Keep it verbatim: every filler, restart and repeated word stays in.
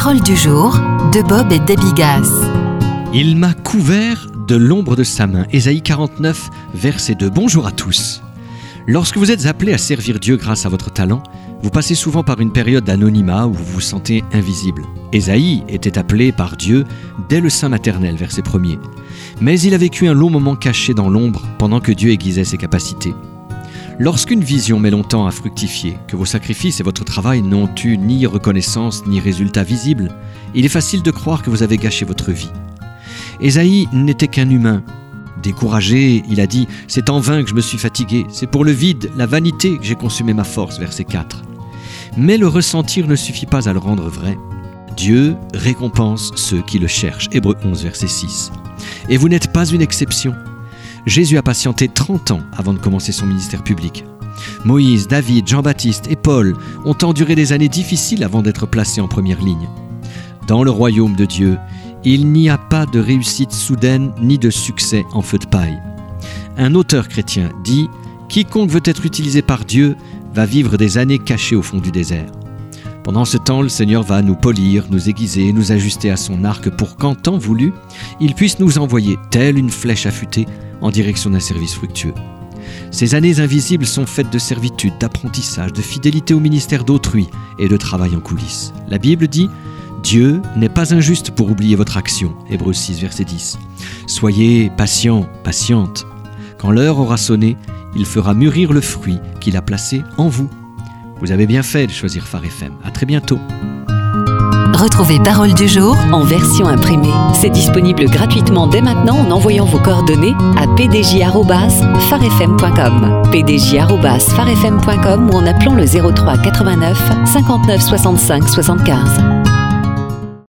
Parole du jour de Bob et Debbie Gass. Il m'a couvert de l'ombre de sa main. Ésaïe quarante-neuf, verset deux. Bonjour à tous. Lorsque vous êtes appelés à servir Dieu grâce à votre talent, vous passez souvent par une période d'anonymat où vous vous sentez invisible. Ésaïe était appelé par Dieu dès le sein maternel, verset premier. Mais il a vécu un long moment caché dans l'ombre pendant que Dieu aiguisait ses capacités. Lorsqu'une vision met longtemps à fructifier, que vos sacrifices et votre travail n'ont eu ni reconnaissance ni résultat visible, il est facile de croire que vous avez gâché votre vie. Ésaïe n'était qu'un humain. Découragé, il a dit « C'est en vain que je me suis fatigué, c'est pour le vide, la vanité que j'ai consumé ma force » verset quatre. Mais le ressentir ne suffit pas à le rendre vrai. Dieu récompense ceux qui le cherchent. Hébreux onze, verset six. Et vous n'êtes pas une exception. Jésus a patienté trente ans avant de commencer son ministère public. Moïse, David, Jean-Baptiste et Paul ont enduré des années difficiles avant d'être placés en première ligne. Dans le royaume de Dieu, il n'y a pas de réussite soudaine ni de succès en feu de paille. Un auteur chrétien dit « Quiconque veut être utilisé par Dieu va vivre des années cachées au fond du désert. » Pendant ce temps, le Seigneur va nous polir, nous aiguiser, nous ajuster à son arc pour qu'en temps voulu, il puisse nous envoyer, telle une flèche affûtée, en direction d'un service fructueux. Ces années invisibles sont faites de servitude, d'apprentissage, de fidélité au ministère d'autrui et de travail en coulisses. La Bible dit « Dieu n'est pas injuste pour oublier votre action » Hébreux six, verset dix. Soyez patients, patientes. Quand l'heure aura sonné, il fera mûrir le fruit qu'il a placé en vous. Vous avez bien fait de choisir Phare F M. À très bientôt. Retrouvez Parole du jour en version imprimée. C'est disponible gratuitement dès maintenant en envoyant vos coordonnées à p d j arobase phare f m point com, p d j arobase phare f m point com ou en appelant le zéro trois quatre-vingt-neuf cinquante-neuf soixante-cinq soixante-quinze.